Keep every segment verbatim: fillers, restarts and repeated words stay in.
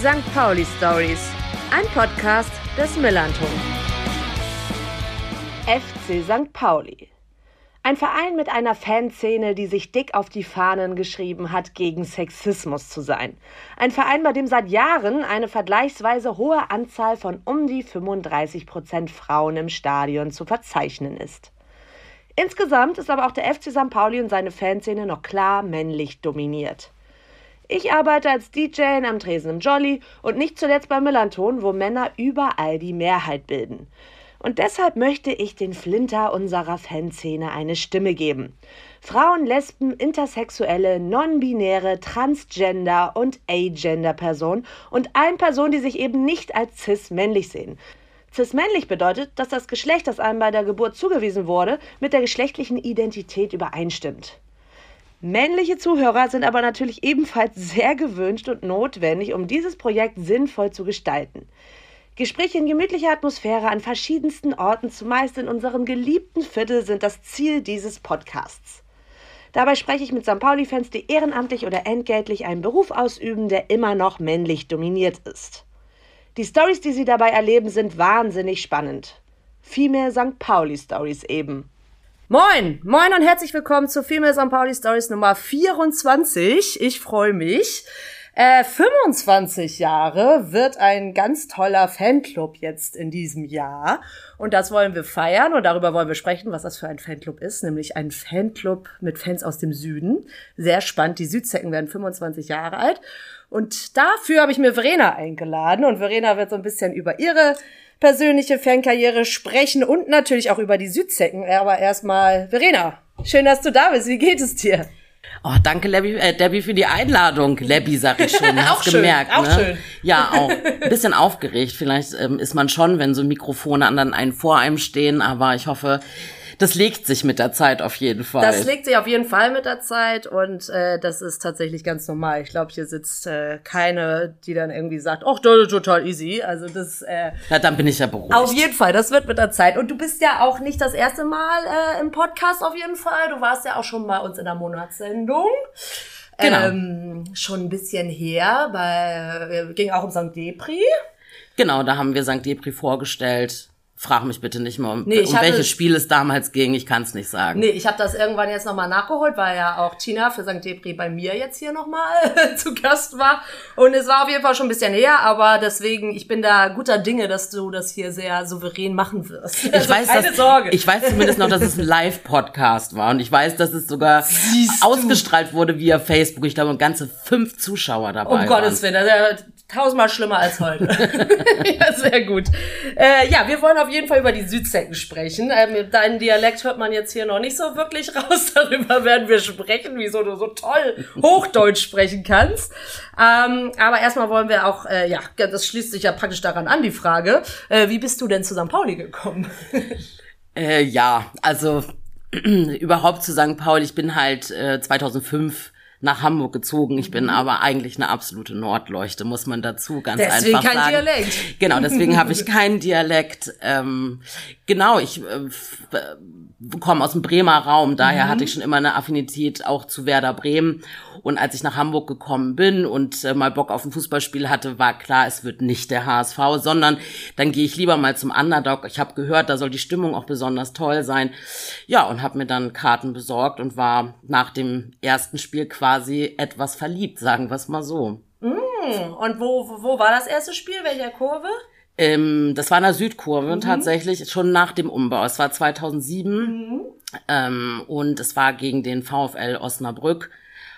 Sankt Pauli Stories, ein Podcast des Millanton. F C Sankt Pauli. Ein Verein mit einer Fanszene, die sich dick auf die Fahnen geschrieben hat, gegen Sexismus zu sein. Ein Verein, bei dem seit Jahren eine vergleichsweise hohe Anzahl von um die fünfunddreißig Prozent Frauen im Stadion zu verzeichnen ist. Insgesamt ist aber auch der F C Sankt Pauli und seine Fanszene noch klar männlich dominiert. Ich arbeite als D J am Tresen im Jolly und nicht zuletzt beim Millanton, wo Männer überall die Mehrheit bilden. Und deshalb möchte ich den Flinter unserer Fanszene eine Stimme geben. Frauen, Lesben, Intersexuelle, Non-Binäre, Transgender und Agender-Personen und allen Personen, die sich eben nicht als cis-männlich sehen. Cis-männlich bedeutet, dass das Geschlecht, das einem bei der Geburt zugewiesen wurde, mit der geschlechtlichen Identität übereinstimmt. Männliche Zuhörer sind aber natürlich ebenfalls sehr gewünscht und notwendig, um dieses Projekt sinnvoll zu gestalten. Gespräche in gemütlicher Atmosphäre an verschiedensten Orten, zumeist in unserem geliebten Viertel, sind das Ziel dieses Podcasts. Dabei spreche ich mit Sankt Pauli-Fans, die ehrenamtlich oder entgeltlich einen Beruf ausüben, der immer noch männlich dominiert ist. Die Storys, die sie dabei erleben, sind wahnsinnig spannend. Female Sankt Pauli Stories eben. Moin, moin und herzlich willkommen zu Female Sankt Pauli Stories Nummer vierundzwanzig. Ich freue mich. Äh, fünfundzwanzig Jahre wird ein ganz toller Fanclub jetzt in diesem Jahr. Und das wollen wir feiern und darüber wollen wir sprechen, was das für ein Fanclub ist. Nämlich ein Fanclub mit Fans aus dem Süden. Sehr spannend, die Südzecken werden fünfundzwanzig Jahre alt. Und dafür habe ich mir Verena eingeladen. Und Verena wird so ein bisschen über ihre persönliche Fankarriere sprechen und natürlich auch über die Südzecken. Aber erstmal, Verena, schön, dass du da bist. Wie geht es dir? Oh, danke, Lebby, äh, Debbie, für die Einladung. Lebby, sag ich schon. Auch Hast schön, gemerkt, auch ne? schön. Ja, auch. Ein bisschen aufgeregt. Vielleicht ähm, ist man schon, wenn so Mikrofone an einen vor einem stehen. Aber ich hoffe, das legt sich mit der Zeit auf jeden Fall. Das legt sich auf jeden Fall mit der Zeit und äh, das ist tatsächlich ganz normal. Ich glaube, hier sitzt äh, keine, die dann irgendwie sagt, ach, das ist total easy. Also das äh, Na, dann bin ich ja beruhigt. Auf jeden Fall, das wird mit der Zeit. Und du bist ja auch nicht das erste Mal äh, im Podcast auf jeden Fall. Du warst ja auch schon bei uns in der Monatssendung. Genau. Ähm, schon ein bisschen her, bei, ging auch um Sankt Depri. Genau, da haben wir Sankt Depri vorgestellt. Frag mich bitte nicht mehr, um, nee, um welches Spiel es damals ging. Ich kann es nicht sagen. Nee, ich habe das irgendwann jetzt nochmal nachgeholt, weil ja auch Tina für Sankt Depri bei mir jetzt hier nochmal zu Gast war. Und es war auf jeden Fall schon ein bisschen her, aber deswegen, ich bin da guter Dinge, dass du das hier sehr souverän machen wirst. Ich also weiß, keine dass, Sorge. Ich weiß zumindest noch, dass es ein Live-Podcast war. Und ich weiß, dass es sogar Siehst ausgestrahlt du. wurde via Facebook. Ich glaube, ganze fünf Zuschauer dabei waren. Um Gottes Willen, das ist ja tausendmal schlimmer als heute. Ja, sehr gut. Äh, ja, wir wollen auf jeden Fall über die Südzecken sprechen. Ähm, deinen Dialekt hört man jetzt hier noch nicht so wirklich raus. Darüber werden wir sprechen, wieso du so toll Hochdeutsch sprechen kannst. Ähm, aber erstmal wollen wir auch, äh, ja, das schließt sich ja praktisch daran an, die Frage, äh, wie bist du denn zu Sankt Pauli gekommen? äh, ja, also überhaupt zu Sankt Pauli. Ich bin halt äh, zweitausendfünf nach Hamburg gezogen. Ich bin mhm. aber eigentlich eine absolute Nordleuchte, muss man dazu ganz deswegen einfach sagen. Deswegen kein Dialekt. Genau, deswegen habe ich keinen Dialekt. Ähm, genau, ich äh, komme aus dem Bremer Raum, daher mhm. hatte ich schon immer eine Affinität auch zu Werder Bremen. Und als ich nach Hamburg gekommen bin und äh, mal Bock auf ein Fußballspiel hatte, war klar, es wird nicht der H S V, sondern dann gehe ich lieber mal zum Underdog. Ich habe gehört, da soll die Stimmung auch besonders toll sein. Ja, und habe mir dann Karten besorgt und war nach dem ersten Spiel quasi etwas verliebt, sagen wir es mal so. Mm, und wo, wo, wo war das erste Spiel? Welcher Kurve? Ähm, das war in der Südkurve mhm. tatsächlich, schon nach dem Umbau. Es war zweitausendsieben mhm. ähm, und es war gegen den VfL Osnabrück.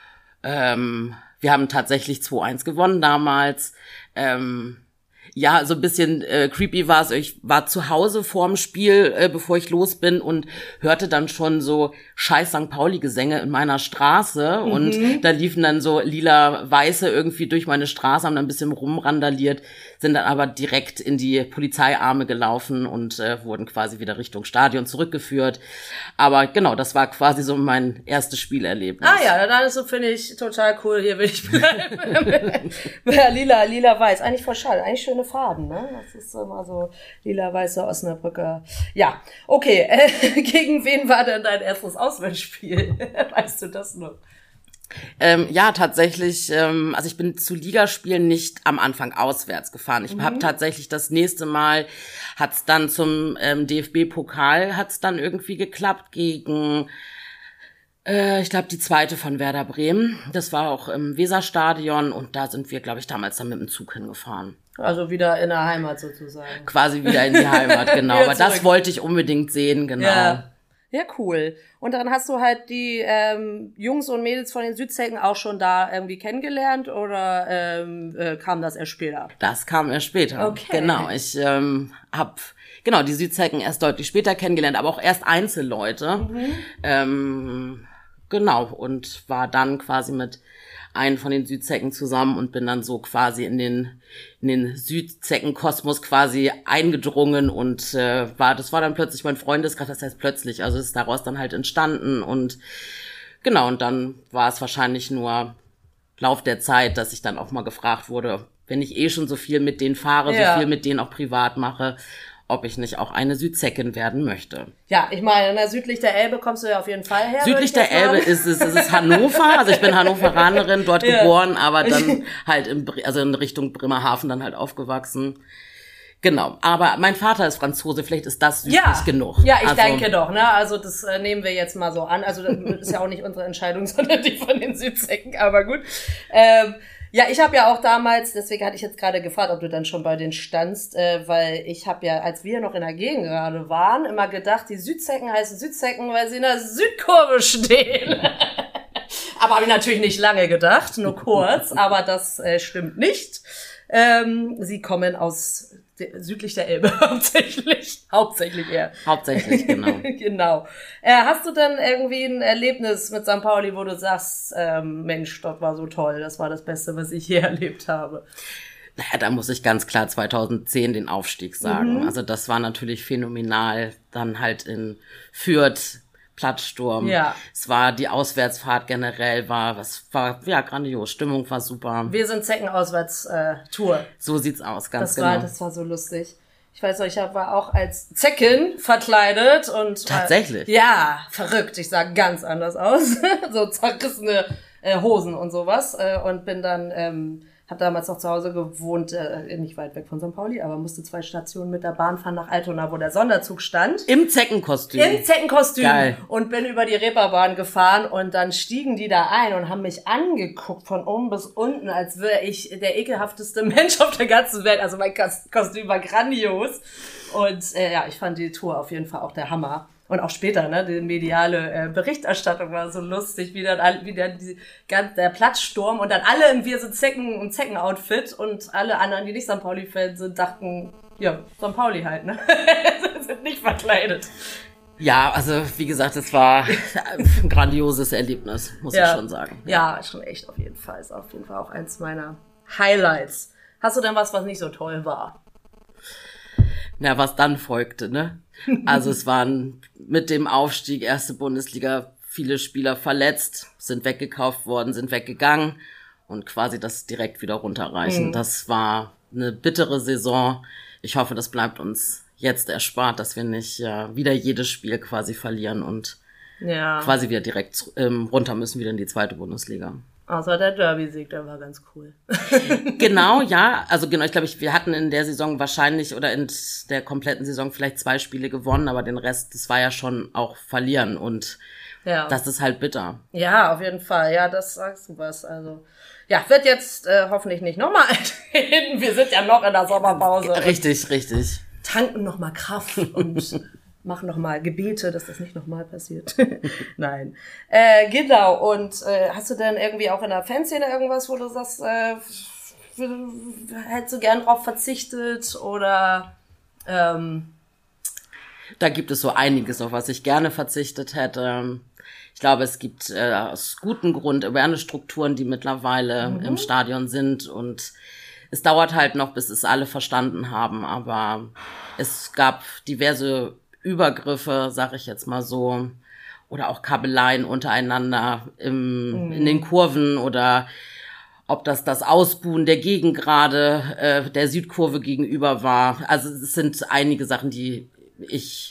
Ähm, wir haben tatsächlich zwei eins gewonnen damals. Ähm, ja, so ein bisschen äh, creepy war es. Ich war zu Hause vorm Spiel, äh, bevor ich los bin und hörte dann schon so scheiß Sankt Pauli-Gesänge in meiner Straße. Mhm. Und da liefen dann so lila-weiße irgendwie durch meine Straße, haben dann ein bisschen rumrandaliert, sind dann aber direkt in die Polizeiarme gelaufen und äh, wurden quasi wieder Richtung Stadion zurückgeführt. Aber genau, das war quasi so mein erstes Spielerlebnis. Ah ja, dann ist so, finde ich, total cool. Hier will ich bleiben. Ja, lila, lila-weiß. Eigentlich voll schade. Eigentlich schöne Farben, ne? Das ist immer so lila-weiße Osnabrücker. Ja, okay. Äh, gegen wen war denn dein erstes Auswärtsspiel? Weißt du das noch? Ähm, ja, tatsächlich, ähm, also ich bin zu Ligaspielen nicht am Anfang auswärts gefahren. Ich mhm. habe tatsächlich das nächste Mal, hat's dann zum ähm, D F B-Pokal, hat's dann irgendwie geklappt gegen, äh, ich glaube, die zweite von Werder Bremen. Das war auch im Weserstadion und da sind wir, glaube ich, damals dann mit dem Zug hingefahren. Also wieder in der Heimat sozusagen. Quasi wieder in die Heimat, genau. Aber zurück. Das wollte ich unbedingt sehen, genau. Ja. Ja, cool. Und dann hast du halt die ähm, Jungs und Mädels von den Südzecken auch schon da irgendwie kennengelernt oder ähm, äh, kam das erst später? Das kam erst später. Okay. Genau, ich ähm, hab genau die Südzecken erst deutlich später kennengelernt, aber auch erst Einzelleute. Mhm. Ähm, genau, und war dann quasi mit einen von den Südzecken zusammen und bin dann so quasi in den in den Südzecken-Kosmos quasi eingedrungen und äh, war das war dann plötzlich mein Freundeskreis, das heißt plötzlich, also ist daraus dann halt entstanden und genau, und dann war es wahrscheinlich nur Lauf der Zeit, dass ich dann auch mal gefragt wurde, wenn ich eh schon so viel mit denen fahre, ja. so viel mit denen auch privat mache, ob ich nicht auch eine Südzeckin werden möchte. Ja, ich meine, na, südlich der Elbe kommst du ja auf jeden Fall her. Südlich der Elbe ist es, ist es Hannover, also ich bin Hannoveranerin, dort ja. geboren, aber dann halt in, also in Richtung Bremerhaven dann halt aufgewachsen. Genau, aber mein Vater ist Franzose, vielleicht ist das südlich ja. genug. Ja, ich also, denke doch, ne, also das äh, nehmen wir jetzt mal so an, also das ist ja auch nicht unsere Entscheidung, sondern die von den Südzecken, aber gut. Ähm, Ja, ich habe ja auch damals, deswegen hatte ich jetzt gerade gefragt, ob du dann schon bei denen standst, äh, weil ich habe ja, als wir noch in der Gegend gerade waren, immer gedacht, die Südzecken heißen Südzecken, weil sie in der Südkurve stehen. Aber habe ich natürlich nicht lange gedacht, nur kurz, aber das äh, stimmt nicht. Ähm, sie kommen aus de- südlich der Elbe hauptsächlich. Hauptsächlich eher. Hauptsächlich, genau. Genau. Äh, hast du dann irgendwie ein Erlebnis mit Sankt Pauli, wo du sagst, ähm, Mensch, das war so toll, das war das Beste, was ich je erlebt habe? Naja, da muss ich ganz klar zweitausendzehn den Aufstieg sagen. Mhm. Also das war natürlich phänomenal. Dann halt in Fürth, Platzsturm. Ja. Es war die Auswärtsfahrt generell, war was war ja grandios. Stimmung war super. Wir sind Zecken-Auswärts-Tour. Äh, so sieht's aus, ganz das genau. War, das war so lustig. Ich weiß noch, ich war auch als Zecken verkleidet und tatsächlich. Äh, ja, verrückt. Ich sah ganz anders aus, so zerrissene äh, Hosen und sowas äh, und bin dann ähm, habe damals noch zu Hause gewohnt, äh, nicht weit weg von Sankt Pauli, aber musste zwei Stationen mit der Bahn fahren nach Altona, wo der Sonderzug stand. Im Zeckenkostüm. Im Zeckenkostüm. Geil. Und bin über die Reeperbahn gefahren und dann stiegen die da ein und haben mich angeguckt von oben bis unten, als wäre ich der ekelhafteste Mensch auf der ganzen Welt. Also mein Kostüm war grandios. Und äh, ja, ich fand die Tour auf jeden Fall auch der Hammer. Und auch später, ne, die mediale äh, Berichterstattung war so lustig, wie dann, all, wie dann die, ganz, der Platzsturm und dann alle im Wir sind Zecken, im Zecken-Outfit und alle anderen, die nicht Sankt Pauli-Fans sind, dachten, ja, Sankt Pauli halt, ne, sind nicht verkleidet. Ja, also wie gesagt, es war ein grandioses Erlebnis, muss ja. ich schon sagen. Ja. ja, schon echt auf jeden Fall. Ist auf jeden Fall auch eins meiner Highlights. Hast du denn was, was nicht so toll war? Na, was dann folgte, ne? Also es waren mit dem Aufstieg erste Bundesliga viele Spieler verletzt, sind weggekauft worden, sind weggegangen und quasi das direkt wieder runterreichen. Mhm. Das war eine bittere Saison. Ich hoffe, das bleibt uns jetzt erspart, dass wir nicht ja, wieder jedes Spiel quasi verlieren und ja. quasi wieder direkt ähm, runter müssen, wieder in die zweite Bundesliga. Außer der Derby-Sieg, der war ganz cool. Genau, ja. Also genau, ich glaube, ich, wir hatten in der Saison wahrscheinlich oder in der kompletten Saison vielleicht zwei Spiele gewonnen, aber den Rest, das war ja schon auch verlieren und ja. das ist halt bitter. Ja, auf jeden Fall. Ja, das sagst du was. Also ja, wird jetzt äh, hoffentlich nicht nochmal eintreten. Wir sind ja noch in der Sommerpause. Richtig, richtig. Tanken nochmal Kraft und machen nochmal Gebete, dass das nicht nochmal passiert. Nein. Äh, genau. Und äh, hast du denn irgendwie auch in der Fanszene irgendwas, wo du sagst, äh, hättest du gern drauf verzichtet oder ähm Da gibt es so einiges, auf was ich gerne verzichtet hätte. Ich glaube, es gibt äh, aus gutem Grund Awareness-Strukturen, die mittlerweile mhm. im Stadion sind und es dauert halt noch, bis es alle verstanden haben, aber es gab diverse Übergriffe, sag ich jetzt mal so, oder auch Kabeleien untereinander im, mhm. in den Kurven oder ob das das Ausbuhen der Gegengrade äh, der Südkurve gegenüber war. Also es sind einige Sachen, die ich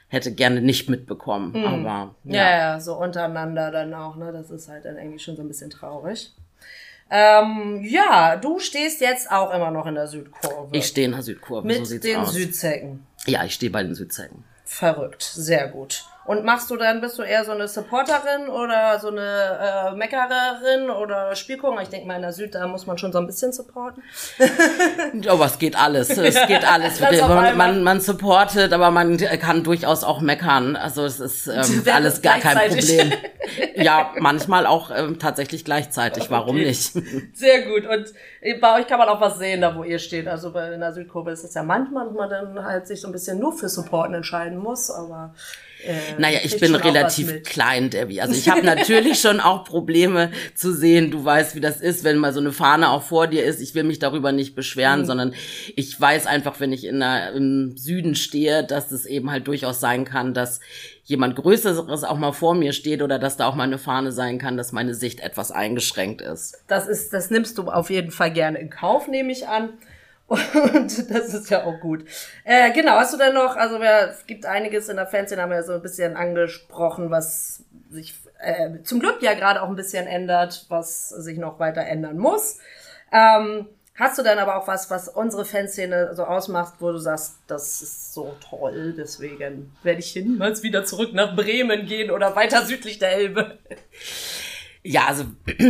hätte gerne nicht mitbekommen. Mhm. Aber ja. ja, ja, so untereinander dann auch, ne? Das ist halt dann irgendwie schon so ein bisschen traurig. Ähm, ja, du stehst jetzt auch immer noch in der Südkurve. Ich stehe in der Südkurve, mit so sieht's den aus. Südzecken. Ja, ich stehe bei den Südzecken. Verrückt, sehr gut. Und machst du dann, bist du eher so eine Supporterin oder so eine äh, Meckererin oder Spielkuchen? Ich denke mal, in der Süd, da muss man schon so ein bisschen supporten. Aber es geht alles. Es geht alles. man, man, man supportet, aber man kann durchaus auch meckern. Also es ist ähm, alles gar kein Problem. Ja, manchmal auch ähm, tatsächlich gleichzeitig. Warum okay. nicht? Sehr gut. Und bei euch kann man auch was sehen, da wo ihr steht. Also bei, in der Südkurve ist es ja manchmal, dass man dann halt sich so ein bisschen nur für Supporten entscheiden muss, aber Äh, naja, ich bin relativ klein, Debbie. Also ich habe natürlich schon auch Probleme zu sehen. Du weißt, wie das ist, wenn mal so eine Fahne auch vor dir ist. Ich will mich darüber nicht beschweren, mhm. sondern ich weiß einfach, wenn ich in der, im Süden stehe, dass es eben halt durchaus sein kann, dass jemand Größeres auch mal vor mir steht oder dass da auch mal eine Fahne sein kann, dass meine Sicht etwas eingeschränkt ist. Das ist, das nimmst du auf jeden Fall gerne in Kauf, nehme ich an. Und das ist ja auch gut. Äh, genau, hast du denn noch, also ja, es gibt einiges in der Fanszene, haben wir ja so ein bisschen angesprochen, was sich äh, zum Glück ja gerade auch ein bisschen ändert, was sich noch weiter ändern muss. Ähm, hast du dann aber auch was, was unsere Fanszene so ausmacht, wo du sagst, das ist so toll, deswegen werde ich hier niemals wieder zurück nach Bremen gehen oder weiter südlich der Elbe? Ja, also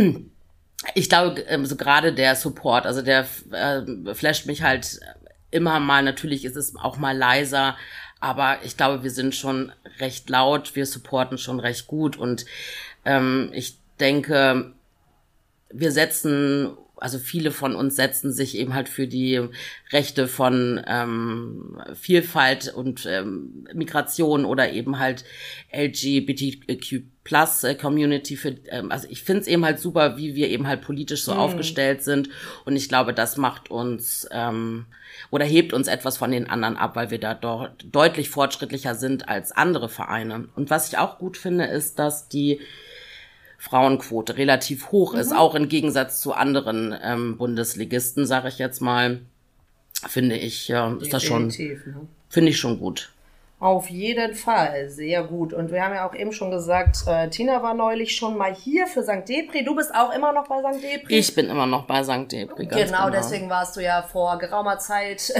ich glaube, so gerade der Support, also der äh, flasht mich halt immer mal. Natürlich ist es auch mal leiser, aber ich glaube, wir sind schon recht laut, wir supporten schon recht gut und ähm, ich denke, wir setzen, also viele von uns setzen sich eben halt für die Rechte von ähm, Vielfalt und ähm, Migration oder eben halt L G B T Q Plus Community für, ähm, also ich finde es eben halt super, wie wir eben halt politisch so mhm. aufgestellt sind und ich glaube, das macht uns ähm, oder hebt uns etwas von den anderen ab, weil wir da dort deutlich fortschrittlicher sind als andere Vereine. Und was ich auch gut finde, ist, dass die Frauenquote relativ hoch ist, mhm. auch im Gegensatz zu anderen ähm, Bundesligisten, sage ich jetzt mal, finde ich, ja, ist das schon, ne? finde ich schon gut. Auf jeden Fall, sehr gut. Und wir haben ja auch eben schon gesagt, äh, Tina war neulich schon mal hier für Sankt Depri. Du bist auch immer noch bei Sankt Depri? Ich bin immer noch bei Sankt Depri, ganz genau. Genau, deswegen warst du ja vor geraumer Zeit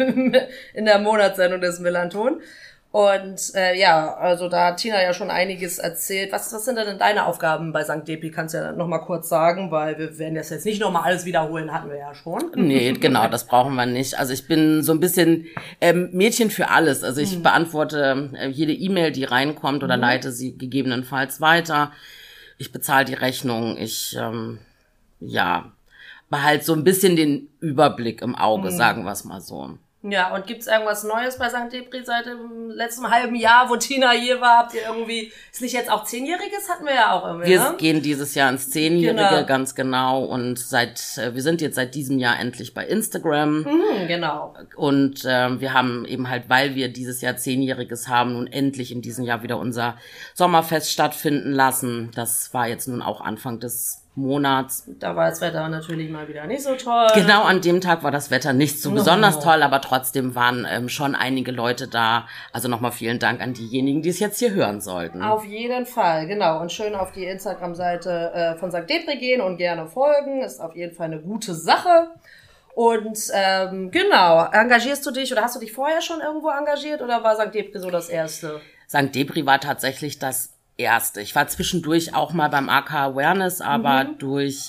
in der Monatssendung des Millanton. Und äh, ja, also da hat Tina ja schon einiges erzählt. Was, was sind denn deine Aufgaben bei Sankt Depri? Kannst du ja noch mal kurz sagen, weil wir werden das jetzt nicht noch mal alles wiederholen, hatten wir ja schon. Nee, genau, das brauchen wir nicht. Also ich bin so ein bisschen ähm, Mädchen für alles. Also ich mhm. beantworte äh, jede E-Mail, die reinkommt oder mhm. leite sie gegebenenfalls weiter. Ich bezahle die Rechnung. Ich, ähm, ja, behalte so ein bisschen den Überblick im Auge, mhm. sagen wir es mal so. Ja, und gibt's irgendwas Neues bei Sankt Depri seit dem letzten halben Jahr, wo Tina hier war? Habt ihr irgendwie, ist nicht jetzt auch Zehnjähriges? Hatten wir ja auch irgendwie, Wir ne? gehen dieses Jahr ins Zehnjährige, genau. ganz genau. Und seit, wir sind jetzt seit diesem Jahr endlich bei Instagram. Mhm, genau. Und äh, wir haben eben halt, weil wir dieses Jahr Zehnjähriges haben, nun endlich in diesem Jahr wieder unser Sommerfest stattfinden lassen. Das war jetzt nun auch Anfang des Monats. Da war das Wetter natürlich mal wieder nicht so toll. Genau, an dem Tag war das Wetter nicht so no. besonders toll, aber trotzdem waren ähm, schon einige Leute da. Also nochmal vielen Dank an diejenigen, die es jetzt hier hören sollten. Auf jeden Fall, genau. Und schön auf die Instagram-Seite äh, von Sankt Depri gehen und gerne folgen. Ist auf jeden Fall eine gute Sache. Und ähm, genau, engagierst du dich oder hast du dich vorher schon irgendwo engagiert oder war Sankt Depri so das Erste? Sankt Depri war tatsächlich das Erste. Ich war zwischendurch auch mal beim A K Awareness, aber mhm. durch,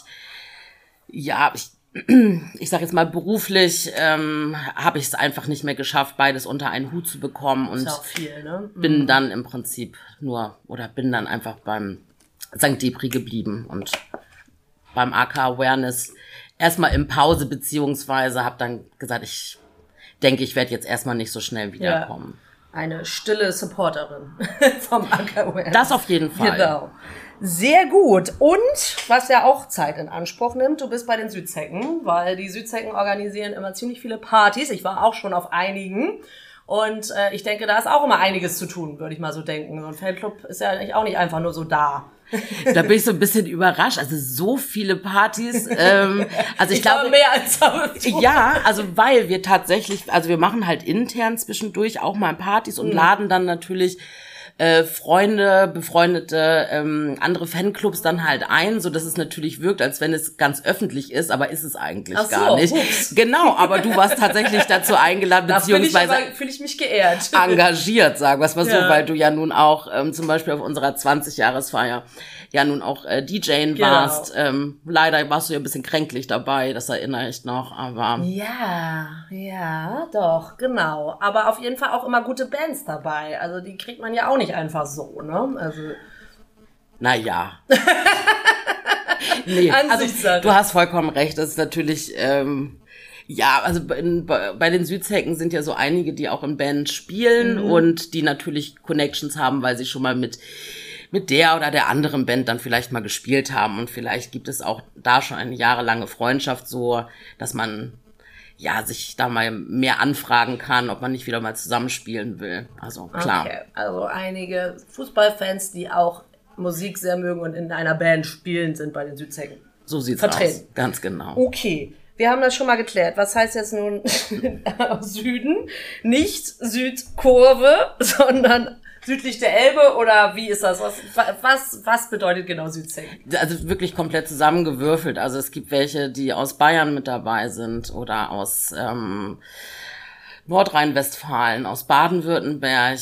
ja, ich, ich sag jetzt mal beruflich, ähm, habe ich es einfach nicht mehr geschafft, beides unter einen Hut zu bekommen und ist auch viel, ne? mhm. bin dann im Prinzip nur, oder bin dann einfach beim Sankt Depri geblieben und beim A K Awareness erstmal in Pause, beziehungsweise habe dann gesagt, ich denke, ich werde jetzt erstmal nicht so schnell wiederkommen. Ja. Eine stille Supporterin vom A K Awareness. Das auf jeden Fall. Genau. Sehr gut. Und was ja auch Zeit in Anspruch nimmt, du bist bei den Südzecken, weil die Südzecken organisieren immer ziemlich viele Partys. Ich war auch schon auf einigen. Und äh, ich denke, da ist auch immer einiges zu tun, würde ich mal so denken. So ein Fanclub ist ja eigentlich auch nicht einfach nur so da. Da bin ich so ein bisschen überrascht. Also so viele Partys. Ähm, also ich, ich glaube, glaube mehr als Abitur. Ja, also weil wir tatsächlich, also wir machen halt intern zwischendurch auch mal Partys und mhm. laden dann natürlich äh, Freunde, befreundete, ähm, andere Fanclubs dann halt ein, so dass es natürlich wirkt, als wenn es ganz öffentlich ist, aber ist es eigentlich Ach gar so, nicht. ups. Genau, aber du warst tatsächlich dazu eingeladen, beziehungsweise fühle ich, fühl ich mich geehrt. Engagiert, sagen wir es mal ja. so, weil du ja nun auch ähm, zum Beispiel auf unserer zwanzig-Jahresfeier ja nun auch äh, D Jing genau. warst. Ähm, leider warst du ja ein bisschen kränklich dabei, das erinnere ich noch, aber... Ja, ja, doch, genau. Aber auf jeden Fall auch immer gute Bands dabei. Also die kriegt man ja auch nicht einfach so, ne? Also... Naja. Nee, also du hast vollkommen recht, das ist natürlich... Ähm, ja, also in, bei den Südzecken sind ja so einige, die auch in Bands spielen mhm. und die natürlich Connections haben, weil sie schon mal mit mit der oder der anderen Band dann vielleicht mal gespielt haben und vielleicht gibt es auch da schon eine jahrelange Freundschaft, so dass man ja sich da mal mehr anfragen kann, ob man nicht wieder mal zusammenspielen will. Also klar. Okay, also einige Fußballfans, die auch Musik sehr mögen und in einer Band spielen, sind bei den Südzecken so sieht's vertreten. Aus, ganz genau. Okay. Wir haben das schon mal geklärt. Was heißt jetzt nun Süden? Nicht Südkurve, sondern südlich der Elbe oder wie ist das? Was, was, was bedeutet genau Südzecken? Also wirklich komplett zusammengewürfelt. Also es gibt welche, die aus Bayern mit dabei sind oder aus ähm, Nordrhein-Westfalen, aus Baden-Württemberg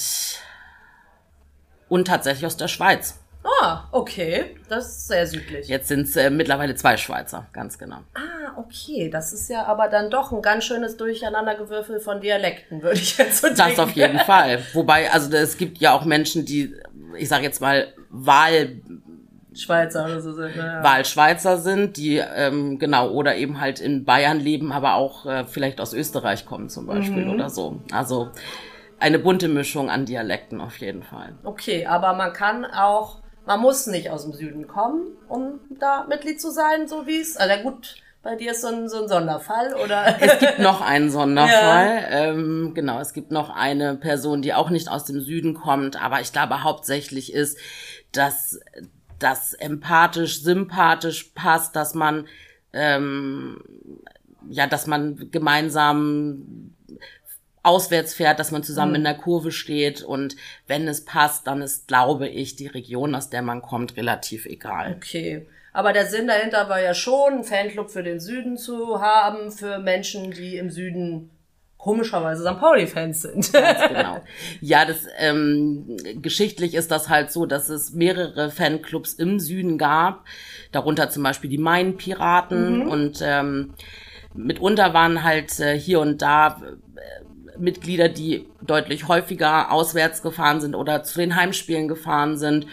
und tatsächlich aus der Schweiz. Ah, okay. Das ist sehr südlich. Jetzt sind es äh, mittlerweile zwei Schweizer, ganz genau. Ah, okay. Das ist ja aber dann doch ein ganz schönes Durcheinandergewürfel von Dialekten, würde ich jetzt so denken. Das auf jeden Fall. Wobei, also es gibt ja auch Menschen, die, ich sage jetzt mal, Wahl... Schweizer oder so sind. Ja. Wahlschweizer sind, die, ähm, genau, oder eben halt in Bayern leben, aber auch äh, vielleicht aus Österreich kommen zum Beispiel mhm. oder so. Also eine bunte Mischung an Dialekten auf jeden Fall. Okay, aber man kann auch... Man muss nicht aus dem Süden kommen, um da Mitglied zu sein, so wie es... Also gut, bei dir ist so ein, so ein Sonderfall, oder? Es gibt noch einen Sonderfall. Ja. Ähm, genau, es gibt noch eine Person, die auch nicht aus dem Süden kommt, aber ich glaube hauptsächlich ist, dass das empathisch, sympathisch passt, dass man ähm, ja, dass man gemeinsam auswärts fährt, dass man zusammen mhm. in der Kurve steht und wenn es passt, dann ist, glaube ich, die Region, aus der man kommt, relativ egal. Okay, aber der Sinn dahinter war ja schon, einen Fanclub für den Süden zu haben, für Menschen, die im Süden komischerweise Sankt Pauli-Fans sind. Ganz genau. Ja, das ähm, geschichtlich ist das halt so, dass es mehrere Fanclubs im Süden gab, darunter zum Beispiel die Main-Piraten mhm. und ähm, mitunter waren halt äh, hier und da äh, Mitglieder, die deutlich häufiger auswärts gefahren sind oder zu den Heimspielen gefahren sind.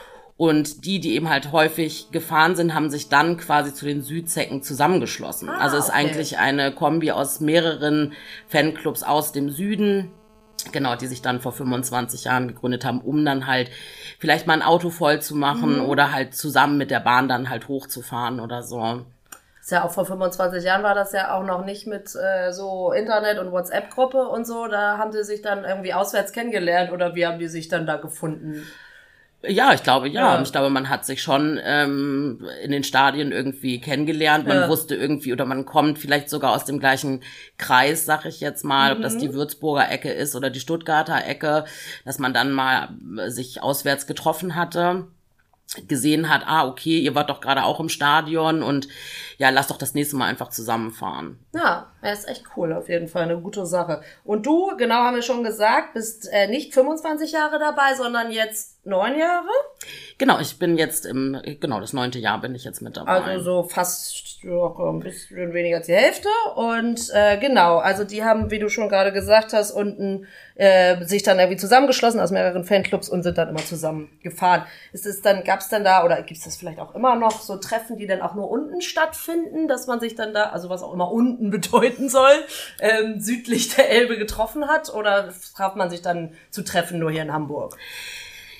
Und die, die eben halt häufig gefahren sind, haben sich dann quasi zu den Südzecken zusammengeschlossen. Ah, also es ist okay. eigentlich eine Kombi aus mehreren Fanclubs aus dem Süden, genau, die sich dann vor fünfundzwanzig Jahren gegründet haben, um dann halt vielleicht mal ein Auto voll zu machen mhm. oder halt zusammen mit der Bahn dann halt hochzufahren oder so. Ist ja auch vor fünfundzwanzig Jahren war das ja auch noch nicht mit äh, so Internet und WhatsApp-Gruppe und so. Da haben sie sich dann irgendwie auswärts kennengelernt oder wie haben die sich dann da gefunden? Ja, ich glaube, ja. ja. Ich glaube, man hat sich schon ähm, in den Stadien irgendwie kennengelernt. Man ja. wusste irgendwie oder man kommt vielleicht sogar aus dem gleichen Kreis, sag ich jetzt mal, mhm. ob das die Würzburger Ecke ist oder die Stuttgarter Ecke, dass man dann mal sich auswärts getroffen hatte, gesehen hat, ah, okay, ihr wart doch gerade auch im Stadion und ja, lass doch das nächste Mal einfach zusammenfahren. Ja, das ist echt cool, auf jeden Fall, eine gute Sache. Und du, genau haben wir schon gesagt, bist äh, nicht fünfundzwanzig Jahre dabei, sondern jetzt neun Jahre? Genau, ich bin jetzt im, genau, das neunte Jahr bin ich jetzt mit dabei. Also so fast ja, ein bisschen weniger als die Hälfte. Und äh, genau, also die haben, wie du schon gerade gesagt hast, unten äh, sich dann irgendwie zusammengeschlossen aus mehreren Fanclubs und sind dann immer zusammen gefahren. Ist es dann, gab's dann da, oder gibt's das vielleicht auch immer noch, so Treffen, die dann auch nur unten stattfinden, dass man sich dann da, also was auch immer unten bedeuten soll, ähm, südlich der Elbe getroffen hat? Oder traf man sich dann zu Treffen nur hier in Hamburg?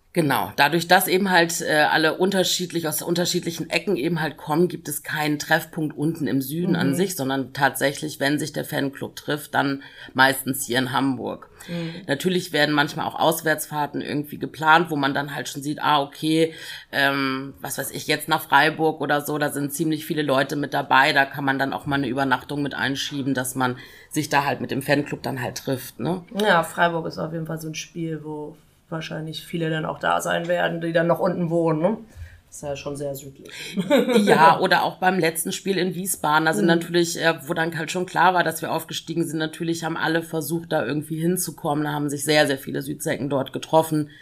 Genau, dadurch, dass eben halt äh, alle unterschiedlich aus unterschiedlichen Ecken eben halt kommen, gibt es keinen Treffpunkt unten im Süden mhm. an sich, sondern tatsächlich, wenn sich der Fanclub trifft, dann meistens hier in Hamburg. Mhm. Natürlich werden manchmal auch Auswärtsfahrten irgendwie geplant, wo man dann halt schon sieht, ah okay, ähm, was weiß ich, jetzt nach Freiburg oder so, da sind ziemlich viele Leute mit dabei, da kann man dann auch mal eine Übernachtung mit einschieben, dass man sich da halt mit dem Fanclub dann halt trifft, ne? Ja, Freiburg ist auf jeden Fall so ein Spiel, wo wahrscheinlich viele dann auch da sein werden, die dann noch unten wohnen, ne? Das ist ja schon sehr südlich. Ja, oder auch beim letzten Spiel in Wiesbaden, da sind mhm. natürlich, äh, wo dann halt schon klar war, dass wir aufgestiegen sind, natürlich haben alle versucht, da irgendwie hinzukommen, da haben sich sehr, sehr viele Südsäcken dort getroffen.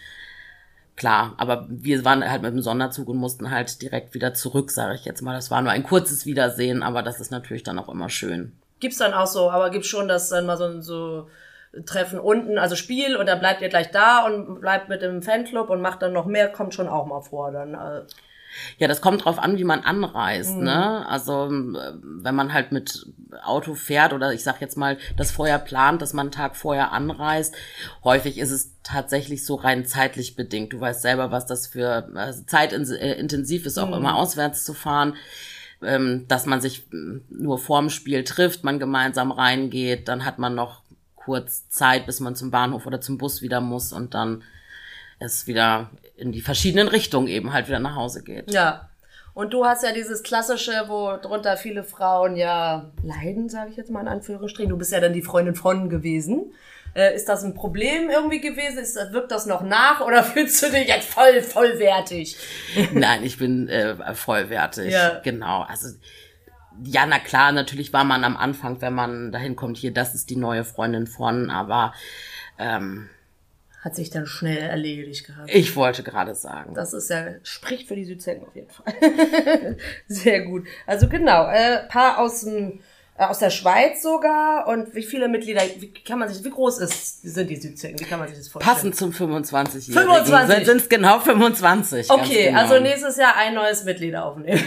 Klar, aber wir waren halt mit dem Sonderzug und mussten halt direkt wieder zurück, sage ich jetzt mal. Das war nur ein kurzes Wiedersehen, aber das ist natürlich dann auch immer schön. Gibt's dann auch so, aber gibt's schon, dass dann mal so, so Treffen unten, also Spiel und dann bleibt ihr gleich da und bleibt mit dem Fanclub und macht dann noch mehr, kommt schon auch mal vor dann. Äh. Ja, das kommt drauf an, wie man anreist, mhm. ne? Also wenn man halt mit Auto fährt oder ich sag jetzt mal, das vorher plant, dass man einen Tag vorher anreist, häufig ist es tatsächlich so rein zeitlich bedingt. Du weißt selber, was das für also zeitintensiv ist, auch mhm. immer auswärts zu fahren. Dass man sich nur vorm Spiel trifft, man gemeinsam reingeht, dann hat man noch kurz Zeit, bis man zum Bahnhof oder zum Bus wieder muss und dann es wieder in die verschiedenen Richtungen eben halt wieder nach Hause geht. Ja, und du hast ja dieses Klassische, wo drunter viele Frauen ja leiden, sage ich jetzt mal in Anführungsstrichen. Du bist ja dann die Freundin von gewesen. Äh, ist das ein Problem irgendwie gewesen? Ist, wirkt das noch nach oder fühlst du dich jetzt voll, vollwertig? Nein, ich bin äh, vollwertig, ja. Genau. Also ja, na klar, natürlich war man am Anfang, wenn man dahin kommt, hier, das ist die neue Freundin von, aber ähm, hat sich dann schnell erledigt gehabt. Ich wollte gerade sagen. Das ist ja, spricht für die Südsäcken auf jeden Fall. Sehr gut. Also genau, äh, Paar aus dem äh, aus der Schweiz sogar. Und wie viele Mitglieder, wie kann man sich, wie groß ist, sind die Südsäcken? Wie kann man sich das vorstellen? Passend zum fünfundzwanzigjährigen. fünfundzwanzig? Sind es genau fünfundzwanzig. Okay, genau. Also nächstes Jahr ein neues Mitglied aufnehmen.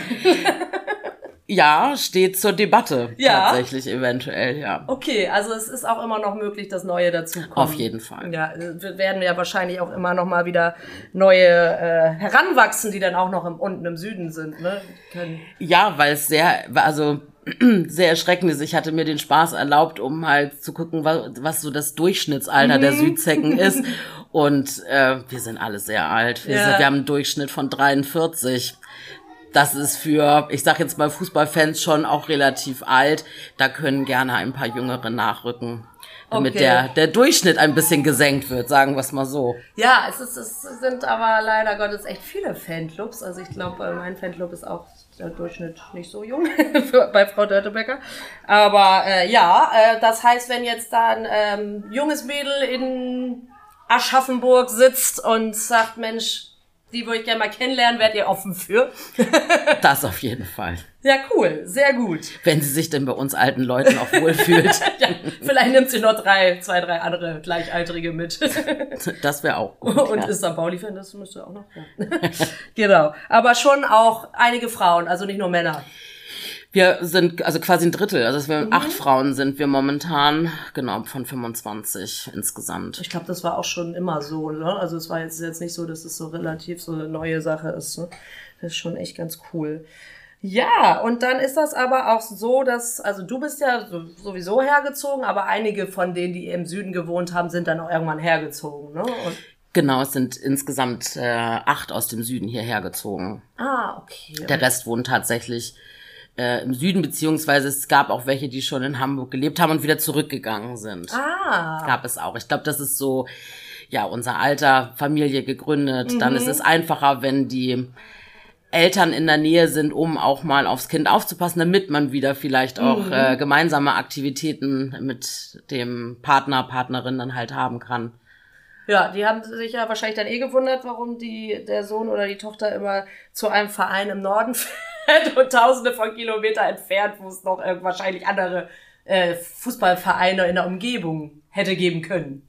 Ja, steht zur Debatte, ja. Tatsächlich eventuell, ja. Okay, also es ist auch immer noch möglich, dass neue dazukommen. Auf jeden Fall. Ja, wir werden ja wahrscheinlich auch immer noch mal wieder neue äh, heranwachsen, die dann auch noch im, unten im Süden sind, ne? Können. Ja, weil es sehr, also sehr erschreckend ist. Ich hatte mir den Spaß erlaubt, um halt zu gucken, was, was so das Durchschnittsalter mhm. der Südsäcken ist. Und äh, wir sind alle sehr alt. Wir, ja. sind, wir haben einen Durchschnitt von dreiundvierzig. Das ist für, ich sag jetzt mal Fußballfans schon auch relativ alt. Da können gerne ein paar Jüngere nachrücken, damit okay. der der Durchschnitt ein bisschen gesenkt wird, sagen wir es mal so. Ja, es, ist, es sind aber leider Gottes echt viele Fanclubs. Also ich glaube, mein Fanclub ist auch der Durchschnitt nicht so jung bei Frau Dörtebecker. Aber äh, ja, äh, das heißt, wenn jetzt da ein ähm, junges Mädel in Aschaffenburg sitzt und sagt, Mensch, die würde ich gerne mal kennenlernen, werdet ihr offen für? Das auf jeden Fall. Ja, cool. Sehr gut. Wenn sie sich denn bei uns alten Leuten auch wohlfühlt. Ja, vielleicht nimmt sie noch drei, zwei, drei andere Gleichaltrige mit. Das wäre auch gut. Und ja. Ist Sankt Pauli-Fan, das müsste auch noch. Ja. Genau. Aber schon auch einige Frauen, also nicht nur Männer. Wir sind also quasi ein Drittel, also wir mhm. acht Frauen sind wir momentan, genau, von fünfundzwanzig insgesamt. Ich glaube, das war auch schon immer so, ne? Also es war jetzt, jetzt nicht so, dass es so relativ so eine neue Sache ist, ne? Das ist schon echt ganz cool. Ja, und dann ist das aber auch so, dass, also du bist ja sowieso hergezogen, aber einige von denen, die im Süden gewohnt haben, sind dann auch irgendwann hergezogen, ne? Und genau, es sind insgesamt äh, acht aus dem Süden hierher gezogen. Ah, okay. Der Rest wohnt tatsächlich Äh, im Süden, beziehungsweise es gab auch welche, die schon in Hamburg gelebt haben und wieder zurückgegangen sind. Ah. Gab es auch. Ich glaube, das ist so, ja, unser Alter, Familie gegründet. Mhm. Dann ist es einfacher, wenn die Eltern in der Nähe sind, um auch mal aufs Kind aufzupassen, damit man wieder vielleicht auch mhm. äh, gemeinsame Aktivitäten mit dem Partner, Partnerin dann halt haben kann. Ja, die haben sich ja wahrscheinlich dann eh gewundert, warum die der Sohn oder die Tochter immer zu einem Verein im Norden fährt und tausende von Kilometer entfernt, wo es noch äh, wahrscheinlich andere äh, Fußballvereine in der Umgebung hätte geben können.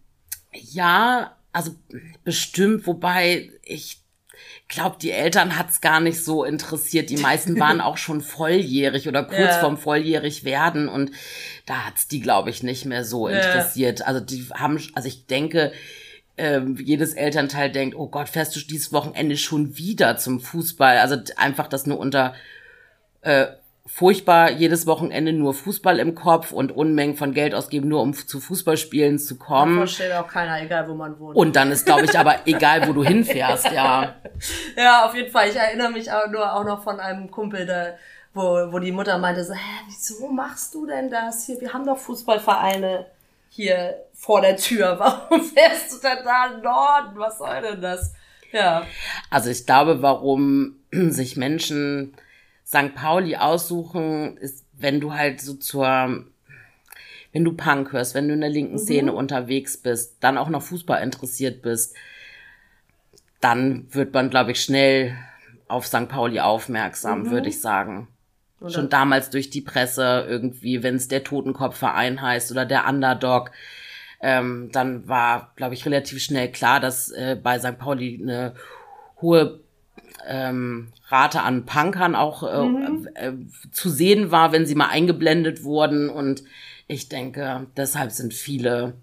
Ja, also bestimmt, wobei ich glaube, die Eltern hat's gar nicht so interessiert. Die meisten waren auch schon volljährig oder kurz ja. vorm volljährig werden und da hat's die, glaube ich, nicht mehr so interessiert. Ja. Also die haben, also ich denke, ähm, jedes Elternteil denkt, oh Gott, fährst du dieses Wochenende schon wieder zum Fußball? Also einfach das nur unter äh, furchtbar, jedes Wochenende nur Fußball im Kopf und Unmengen von Geld ausgeben, nur um zu Fußballspielen zu kommen. Das versteht auch keiner, egal wo man wohnt. Und dann ist, glaube ich, aber egal, wo du hinfährst, ja. Ja, auf jeden Fall. Ich erinnere mich auch nur auch noch von einem Kumpel, der, wo, wo die Mutter meinte so, hä, wieso machst du denn das hier? Wir haben doch Fußballvereine hier vor der Tür. Warum fährst du denn da im Norden? Was soll denn das? Ja. Also ich glaube, warum sich Menschen Sankt Pauli aussuchen, ist, wenn du halt so zur, wenn du Punk hörst, wenn du in der linken Szene mhm. unterwegs bist, dann auch noch Fußball interessiert bist, dann wird man, glaube ich, schnell auf Sankt Pauli aufmerksam, mhm. würde ich sagen. Oder? Schon damals durch die Presse irgendwie, wenn es der Totenkopfverein heißt oder der Underdog, ähm, dann war, glaube ich, relativ schnell klar, dass äh, bei Sankt Pauli eine hohe ähm, Rate an Punkern auch äh, mhm. äh, zu sehen war, wenn sie mal eingeblendet wurden. Und ich denke, deshalb sind viele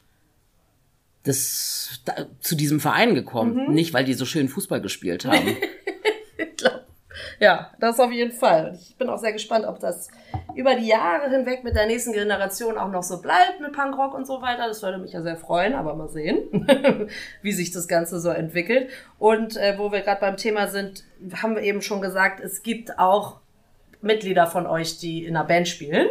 das, da, zu diesem Verein gekommen. Mhm. Nicht, weil die so schön Fußball gespielt haben. Ich glaube, ja, das auf jeden Fall. Ich bin auch sehr gespannt, ob das über die Jahre hinweg mit der nächsten Generation auch noch so bleibt mit Punkrock und so weiter. Das würde mich ja sehr freuen, aber mal sehen, wie sich das Ganze so entwickelt. Und äh, wo wir gerade beim Thema sind, haben wir eben schon gesagt, es gibt auch Mitglieder von euch, die in einer Band spielen.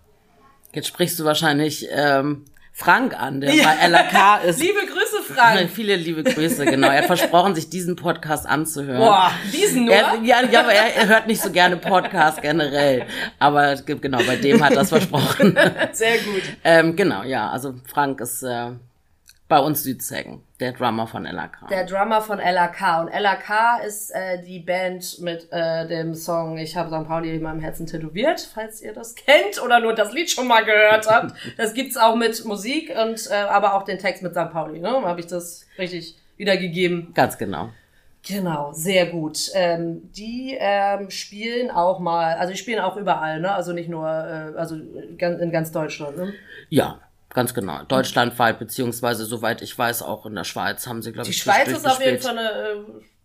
Jetzt sprichst du wahrscheinlich ähm, Frank an, der ja. bei L A K ist. Liebe Grüße, Frank. Viele liebe Grüße, genau. Er hat versprochen, sich diesen Podcast anzuhören. Boah, diesen nur? Er, ja, ja, aber er, er hört nicht so gerne Podcasts generell. Aber genau, bei dem hat er das versprochen. Sehr gut. Ähm, genau, ja, also Frank ist äh, bei uns Südzecken, der Drummer von L A K. Der Drummer von L A K. Und L A K ist äh, die Band mit äh, dem Song Ich habe Sankt Pauli in meinem Herzen tätowiert, falls ihr das kennt oder nur das Lied schon mal gehört habt. Das gibt's auch mit Musik und äh, aber auch den Text mit Sankt Pauli. Ne? Habe ich das richtig wiedergegeben? Ganz genau. Genau, sehr gut. Ähm, die ähm, spielen auch mal, also die spielen auch überall, ne? Also nicht nur, äh, also in ganz Deutschland, ne? Ja. Ganz genau. Deutschlandweit, beziehungsweise, soweit ich weiß, auch in der Schweiz haben sie, glaube ich, die Schweiz ist auf jeden Fall eine, äh,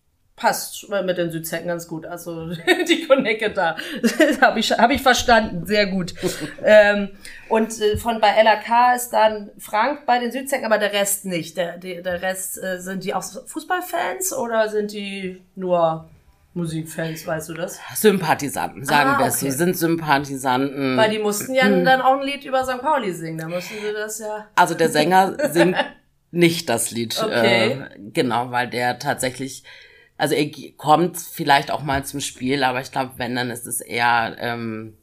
passt mit den Südzecken ganz gut. Also, die Connecte da. habe ich, hab ich verstanden. Sehr gut. ähm, und äh, von bei L A K ist dann Frank bei den Südzecken, aber der Rest nicht. Der, der, der Rest, äh, sind die auch Fußballfans oder sind die nur Musikfans, weißt du das? Sympathisanten, sagen ah, wir okay. es. Sie sind Sympathisanten. Weil die mussten ja dann auch ein Lied über Sankt Pauli singen. Da mussten sie das ja... Also der Sänger singt nicht das Lied. Okay. Äh, genau, weil der tatsächlich... Also er kommt vielleicht auch mal zum Spiel, aber ich glaube, wenn, dann ist es eher... Ähm,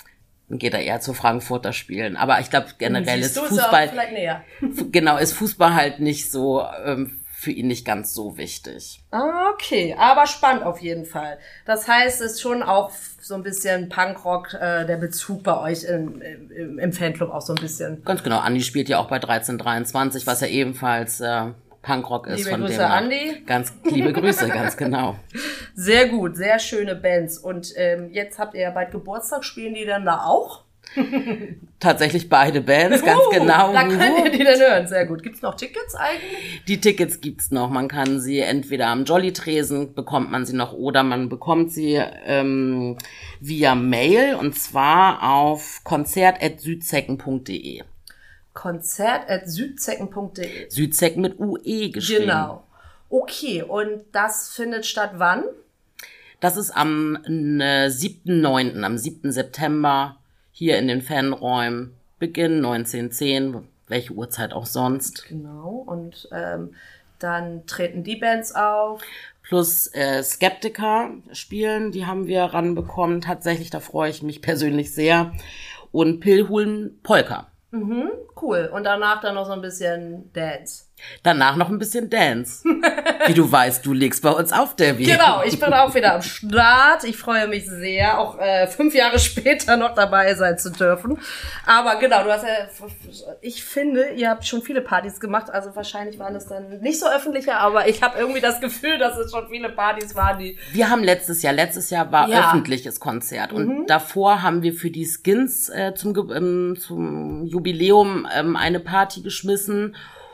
geht er eher zu Frankfurter Spielen. Aber ich glaube, generell ist Fußball... Ist vielleicht näher. Genau, ist Fußball halt nicht so... Ähm, für ihn nicht ganz so wichtig. Okay, aber spannend auf jeden Fall. Das heißt, es ist schon auch so ein bisschen Punkrock, äh, der Bezug bei euch im, im, im Fanclub auch so ein bisschen. Ganz genau, Andi spielt ja auch bei dreizehn dreiundzwanzig, was ja ebenfalls äh, Punkrock ist. Liebe von Grüße, dem Andi. Ganz liebe Grüße, ganz genau. Sehr gut, sehr schöne Bands. Und ähm, jetzt habt ihr ja bald Geburtstag, spielen die dann da auch? Tatsächlich beide Bands, ganz uh, genau. Da könnt ihr die dann hören, sehr gut. Gibt's noch Tickets eigentlich? Die Tickets gibt's noch. Man kann sie entweder am Jolly-Tresen, bekommt man sie noch, oder man bekommt sie ähm, via Mail, und zwar auf konzert at südzecken punkt de. konzert at südzecken punkt de. Südzecken mit U E geschrieben. Genau. Okay, und das findet statt wann? Das ist am äh, siebten neunten, am siebten September. Hier in den Fanräumen, Beginn neunzehn Uhr zehn, welche Uhrzeit auch sonst. Genau, und ähm, dann treten die Bands auf. Plus äh, Skeptiker spielen, die haben wir ranbekommen. Tatsächlich, da freue ich mich persönlich sehr. Und Pilhulen Polka. Mhm, cool. Und danach dann noch so ein bisschen Dance. Danach noch ein bisschen Dance. Wie du weißt, du legst bei uns auf, Debbie. Genau, ich bin auch wieder am Start. Ich freue mich sehr, auch äh, fünf Jahre später noch dabei sein zu dürfen. Aber genau, du hast ja, ich finde, ihr habt schon viele Partys gemacht, also wahrscheinlich waren es dann nicht so öffentliche, aber ich habe irgendwie das Gefühl, dass es schon viele Partys waren, die... Wir haben letztes Jahr, letztes Jahr war ja. öffentliches Konzert, und mhm. davor haben wir für die Skins äh, zum, ähm, zum Jubiläum ähm, eine Party geschmissen.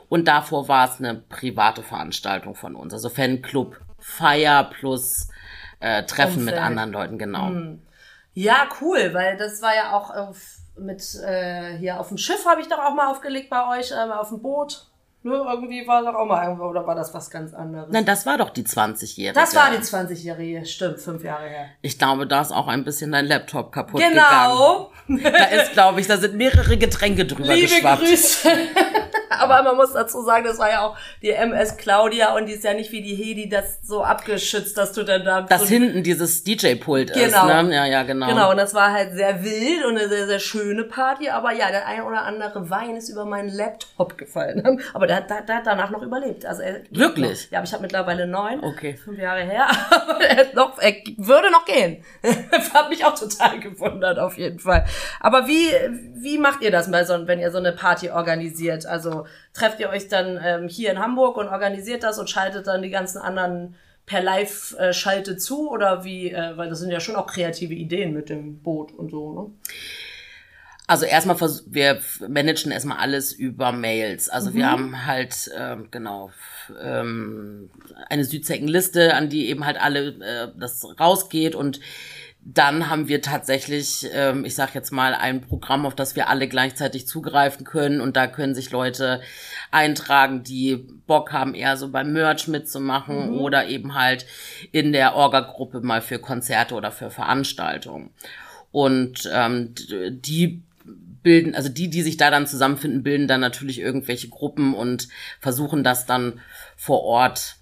Und davor war es eine private Veranstaltung von uns, also Fanclub Feier plus äh, Treffen Umfeld. Mit anderen Leuten, genau. Hm. Ja, cool, weil das war ja auch auf, mit äh, hier auf dem Schiff habe ich doch auch mal aufgelegt bei euch, äh, auf dem Boot. Ne, irgendwie war doch auch mal irgendwo, oder war das was ganz anderes? Nein, das war doch die zwanzigjährige. Das war die zwanzigjährige, stimmt, fünf Jahre her. Ich glaube, da ist auch ein bisschen dein Laptop kaputt genau. gegangen. Genau. Da ist, glaube ich, da sind mehrere Getränke drüber Liebe geschwappt. Grüße. Aber man muss dazu sagen, das war ja auch die M S Claudia und die ist ja nicht wie die Hedi das so abgeschützt, dass du dann da... Dass so hinten dieses D J-Pult genau. ist, ne? Ja, ja, genau. Genau, und das war halt sehr wild und eine sehr, sehr schöne Party, aber ja, der ein oder andere Wein ist über meinen Laptop gefallen. Aber der, der, der hat danach noch überlebt. Also er, wirklich? Noch, ja, aber ich habe mittlerweile neun, okay. fünf Jahre her, aber er, noch, er würde noch gehen. Das hat mich auch total gewundert, auf jeden Fall. Aber wie, wie macht ihr das mal, so, wenn ihr so eine Party organisiert? Also trefft ihr euch dann ähm, hier in Hamburg und organisiert das und schaltet dann die ganzen anderen per Live-Schalte zu? Oder wie, äh, weil das sind ja schon auch kreative Ideen mit dem Boot und so, ne? Also erstmal, wir managen erstmal alles über Mails. Also mhm. wir haben halt, ähm, genau, ähm, eine Südzeckenliste, an die eben halt alle äh, das rausgeht und dann haben wir tatsächlich, ähm, ich sag jetzt mal, ein Programm, auf das wir alle gleichzeitig zugreifen können und da können sich Leute eintragen, die Bock haben, eher so beim Merch mitzumachen mhm. oder eben halt in der Orga-Gruppe mal für Konzerte oder für Veranstaltungen. Und ähm, die bilden, also die, die sich da dann zusammenfinden, bilden dann natürlich irgendwelche Gruppen und versuchen das dann vor Ort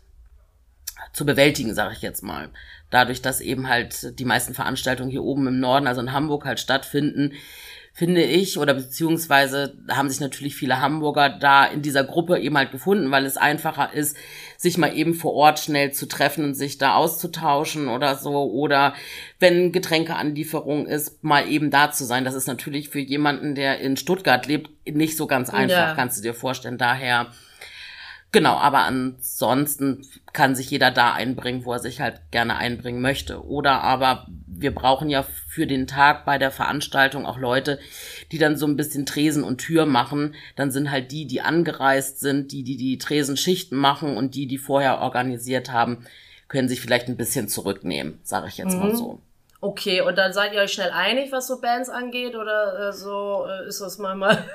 zu bewältigen, sage ich jetzt mal. Dadurch, dass eben halt die meisten Veranstaltungen hier oben im Norden, also in Hamburg halt stattfinden, finde ich, oder beziehungsweise haben sich natürlich viele Hamburger da in dieser Gruppe eben halt gefunden, weil es einfacher ist, sich mal eben vor Ort schnell zu treffen und sich da auszutauschen oder so. Oder wenn Getränkeanlieferung ist, mal eben da zu sein. Das ist natürlich für jemanden, der in Stuttgart lebt, nicht so ganz einfach, ja. Kannst du dir vorstellen. Daher... Genau, aber ansonsten kann sich jeder da einbringen, wo er sich halt gerne einbringen möchte. Oder aber wir brauchen ja für den Tag bei der Veranstaltung auch Leute, die dann so ein bisschen Tresen und Tür machen. Dann sind halt die, die angereist sind, die, die die Tresenschichten machen und die, die vorher organisiert haben, können sich vielleicht ein bisschen zurücknehmen, sage ich jetzt mhm. mal so. Okay, und dann seid ihr euch schnell einig, was so Bands angeht, oder äh, so äh, ist das manchmal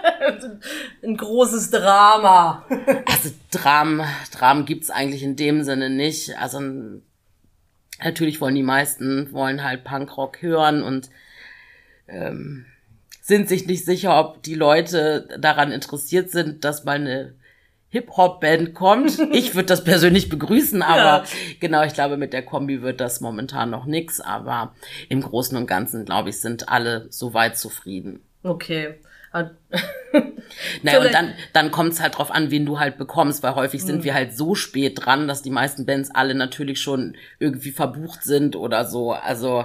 ein großes Drama? Also Dramen, Dramen gibt's eigentlich in dem Sinne nicht. Also natürlich wollen die meisten wollen halt Punkrock hören und ähm, sind sich nicht sicher, ob die Leute daran interessiert sind, dass mal eine Hip-Hop-Band kommt. Ich würde das persönlich begrüßen, aber ja. Genau, ich glaube, mit der Kombi wird das momentan noch nix, aber im Großen und Ganzen, glaube ich, sind alle soweit zufrieden. Okay. Naja, und dann, dann kommt es halt drauf an, wen du halt bekommst, weil häufig sind mhm. wir halt so spät dran, dass die meisten Bands alle natürlich schon irgendwie verbucht sind oder so. Also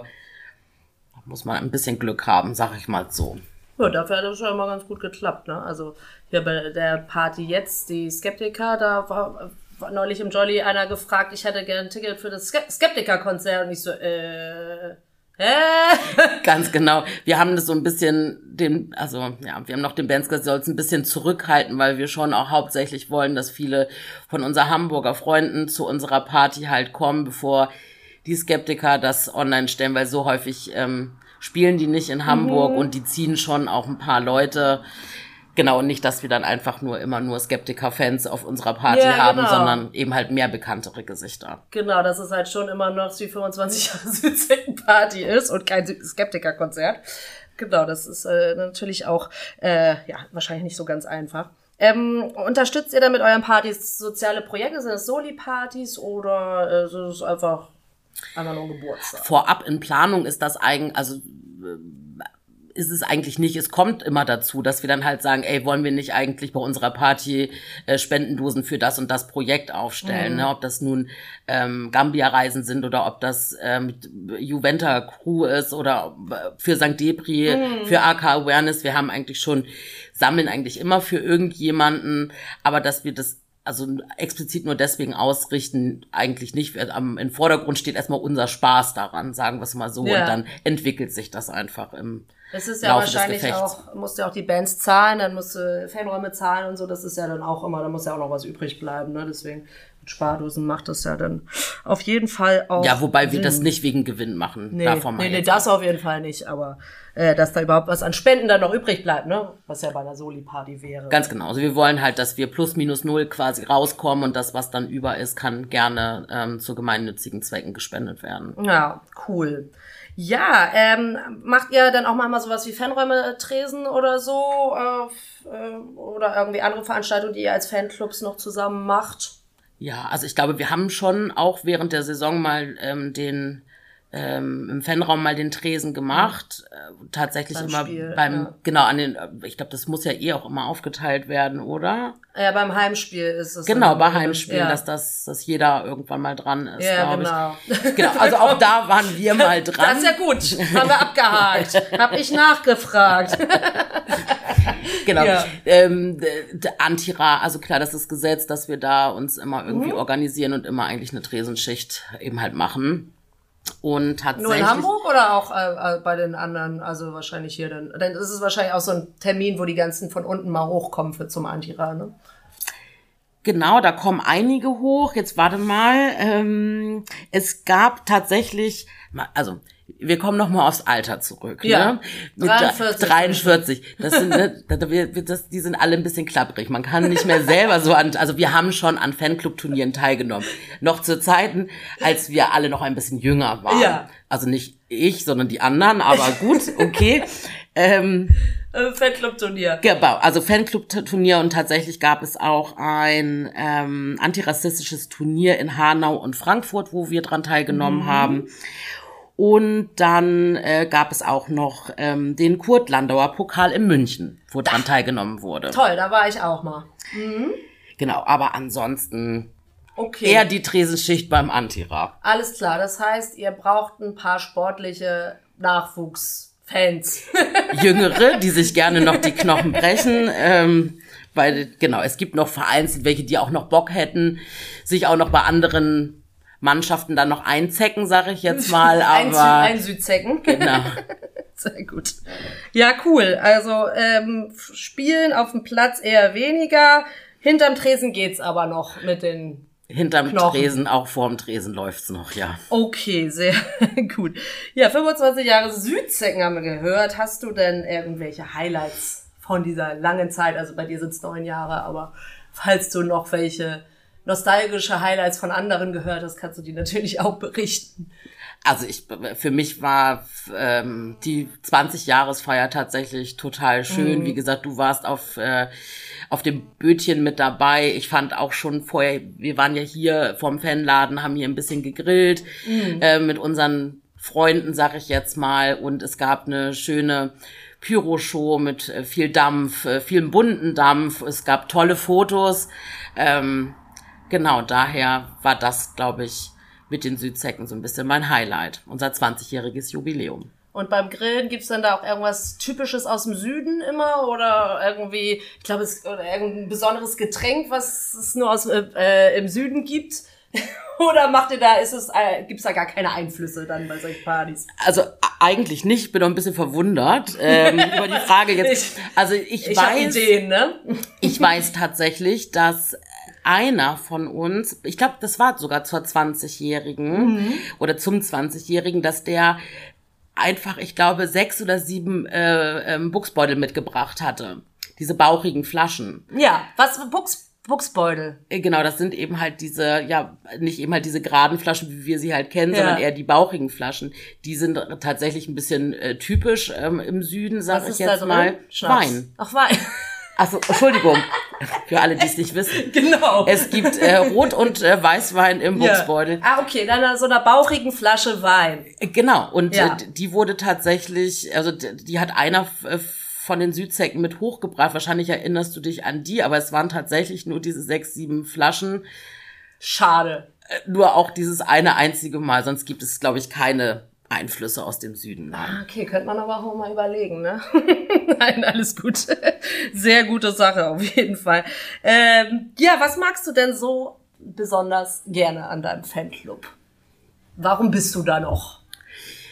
muss man ein bisschen Glück haben, sag ich mal so. Ja, dafür hat das schon immer ganz gut geklappt, ne? Also hier bei der Party jetzt, die Skeptiker, da war, war neulich im Jolly einer gefragt, ich hätte gerne ein Ticket für das Skeptiker-Konzert und ich so, äh, hä? Ganz genau. Wir haben das so ein bisschen, den, also ja, wir haben noch den Bands gesagt, soll es ein bisschen zurückhalten, weil wir schon auch hauptsächlich wollen, dass viele von unseren Hamburger Freunden zu unserer Party halt kommen, bevor die Skeptiker das online stellen, weil so häufig ähm, spielen die nicht in Hamburg mhm. und die ziehen schon auch ein paar Leute. Genau, und nicht, dass wir dann einfach nur immer nur Skeptiker-Fans auf unserer Party ja, haben, genau. sondern eben halt mehr bekanntere Gesichter. Genau, dass es halt schon immer noch die fünfundzwanzig Jahre Südzecken-Party ist und kein Skeptiker-Konzert. Genau, das ist äh, natürlich auch äh, ja wahrscheinlich nicht so ganz einfach. Ähm, unterstützt ihr dann mit euren Partys soziale Projekte? Sind das Soli-Partys oder äh, ist es einfach einfach nur Geburtstag? Vorab in Planung ist das eigentlich, also äh, ist es eigentlich nicht. Es kommt immer dazu, dass wir dann halt sagen, ey, wollen wir nicht eigentlich bei unserer Party äh, Spendendosen für das und das Projekt aufstellen, mhm. ne? Ob das nun ähm, Gambia-Reisen sind oder ob das ähm, Juventa Crew ist oder für Sankt Depri, mhm. für A K Awareness. Wir haben eigentlich schon, sammeln eigentlich immer für irgendjemanden, aber dass wir das also explizit nur deswegen ausrichten, eigentlich nicht. Am, im Vordergrund steht erstmal unser Spaß daran, sagen wir es mal so. Ja. Und dann entwickelt sich das einfach im Es ist ja wahrscheinlich auch, musst ja auch die Bands zahlen, dann musst du Fanräume zahlen und so, das ist ja dann auch immer, da muss ja auch noch was übrig bleiben, ne, deswegen mit Spardosen macht das ja dann auf jeden Fall auch Ja, wobei Sinn. wir das nicht wegen Gewinn machen. Nee, davon nee, nee, das auf jeden Fall nicht, aber äh, dass da überhaupt was an Spenden dann noch übrig bleibt, ne, was ja bei einer Soli-Party wäre. Ganz genau, also wir wollen halt, dass wir plus minus null quasi rauskommen und das, was dann über ist, kann gerne ähm, zu gemeinnützigen Zwecken gespendet werden. Ja, cool. Ja, ähm, macht ihr dann auch manchmal sowas wie Fanräume, Tresen oder so? Äh, äh, oder irgendwie andere Veranstaltungen, die ihr als Fanclubs noch zusammen macht? Ja, also ich glaube, wir haben schon auch während der Saison mal ähm, den ähm, im Fanraum mal den Tresen gemacht. Äh, tatsächlich Beim immer Spiel, beim, ja. genau, an den, ich glaube, das muss ja eh auch immer aufgeteilt werden, oder? Ja, beim Heimspiel ist es. Genau, dann bei immer, Heimspielen, ja. dass das, dass jeder irgendwann mal dran ist, Ja, glaube genau. ich. Genau, also auch da waren wir mal dran. Das ist ja gut. Haben wir abgehakt. Hab ich nachgefragt. Genau. Ja. Ähm, d- d- Antira, also klar, das ist Gesetz, dass wir da uns immer irgendwie mhm. organisieren und immer eigentlich eine Tresenschicht eben halt machen. Und tatsächlich. Nur in Hamburg oder auch äh, bei den anderen? Also wahrscheinlich hier dann. Dann ist es wahrscheinlich auch so ein Termin, wo die ganzen von unten mal hochkommen für zum Antira, ne? Genau, da kommen einige hoch. Jetzt warte mal. Ähm, es gab tatsächlich, also wir kommen noch mal aufs Alter zurück. Ja, ne? dreiundvierzig. dreiundvierzig. Das sind, ne, das, die sind alle ein bisschen klapprig. Man kann nicht mehr selber so an, also wir haben schon an Fanclub-Turnieren teilgenommen. Noch zu Zeiten, als wir alle noch ein bisschen jünger waren. Ja. Also nicht ich, sondern die anderen, aber gut, okay. ähm, Fanclub-Turnier. Genau, also Fanclub-Turnier und tatsächlich gab es auch ein ähm, antirassistisches Turnier in Hanau und Frankfurt, wo wir dran teilgenommen mhm. haben. Und dann äh, gab es auch noch ähm, den Kurt-Landauer Pokal in München, wo dran Ach, teilgenommen wurde. Toll, da war ich auch mal. Mhm. Genau, aber ansonsten okay. eher die Tresenschicht beim Antira. Alles klar, das heißt, ihr braucht ein paar sportliche Nachwuchsfans. Jüngere, die sich gerne noch die Knochen brechen. Ähm, weil, genau, es gibt noch vereinzelt welche, die auch noch Bock hätten, sich auch noch bei anderen Mannschaften dann noch einzecken, sage ich jetzt mal. Aber ein, ein Südzecken. Genau. Sehr gut. Ja, cool. Also ähm, spielen auf dem Platz eher weniger. Hinterm Tresen geht's aber noch mit den Hinterm Knochen. Tresen, auch vorm Tresen läuft's noch, ja. Okay, sehr gut. Ja, fünfundzwanzig Jahre Südzecken haben wir gehört. Hast du denn irgendwelche Highlights von dieser langen Zeit? Also bei dir sind's neun Jahre, aber falls du noch welche nostalgische Highlights von anderen gehört hast, kannst du die natürlich auch berichten. Also ich, für mich war ähm, die zwanzig-Jahresfeier tatsächlich total schön. Mhm. Wie gesagt, du warst auf äh, auf dem Bötchen mit dabei. Ich fand auch schon vorher, wir waren ja hier vorm Fanladen, haben hier ein bisschen gegrillt mhm. äh, mit unseren Freunden, sag ich jetzt mal. Und es gab eine schöne Pyro-Show mit äh, viel Dampf, äh, viel bunten Dampf. Es gab tolle Fotos. Ähm, genau, daher war das, glaube ich, mit den Südzecken so ein bisschen mein Highlight. Unser zwanzigjähriges Jubiläum. Und beim Grillen gibt's dann da auch irgendwas Typisches aus dem Süden immer? Oder irgendwie, ich glaube, es oder irgendein besonderes Getränk, was es nur aus äh, im Süden gibt? Oder macht ihr da, ist es, äh, gibt's da gar keine Einflüsse dann bei solchen Partys? Also eigentlich nicht. Ich bin noch ein bisschen verwundert ähm, über die Frage jetzt. Also ich, ich weiß, Ideen, ne? ich weiß tatsächlich, dass einer von uns, ich glaube, das war sogar zur zwanzigjährigen mhm. oder zum zwanzigjährigen, dass der einfach, ich glaube, sechs oder sieben äh, ähm, Buchsbeutel mitgebracht hatte. Diese bauchigen Flaschen. Ja, was für Buchs, Buchsbeutel? Genau, das sind eben halt diese, ja, nicht eben halt diese geraden Flaschen, wie wir sie halt kennen, ja. sondern eher die bauchigen Flaschen. Die sind tatsächlich ein bisschen äh, typisch ähm, im Süden, sag was ich ist jetzt da mal. Schnaps. Wein. Ach, Wein. Achso, Entschuldigung, für alle, die es nicht wissen. Genau. Es gibt äh, Rot- und äh, Weißwein im ja. Buchsbeutel. Ah, okay, dann so einer bauchigen Flasche Wein. Genau, und ja. äh, die wurde tatsächlich, also die, die hat einer äh, von den Südzecken mit hochgebracht. Wahrscheinlich erinnerst du dich an die, aber es waren tatsächlich nur diese sechs, sieben Flaschen. Schade. Äh, nur auch dieses eine einzige Mal, sonst gibt es, glaube ich, keine Einflüsse aus dem Süden. Ah, okay, könnte man aber auch mal überlegen, ne? Nein, alles gut. Sehr gute Sache auf jeden Fall. Ähm, ja, was magst du denn so besonders gerne an deinem Fanclub? Warum bist du da noch?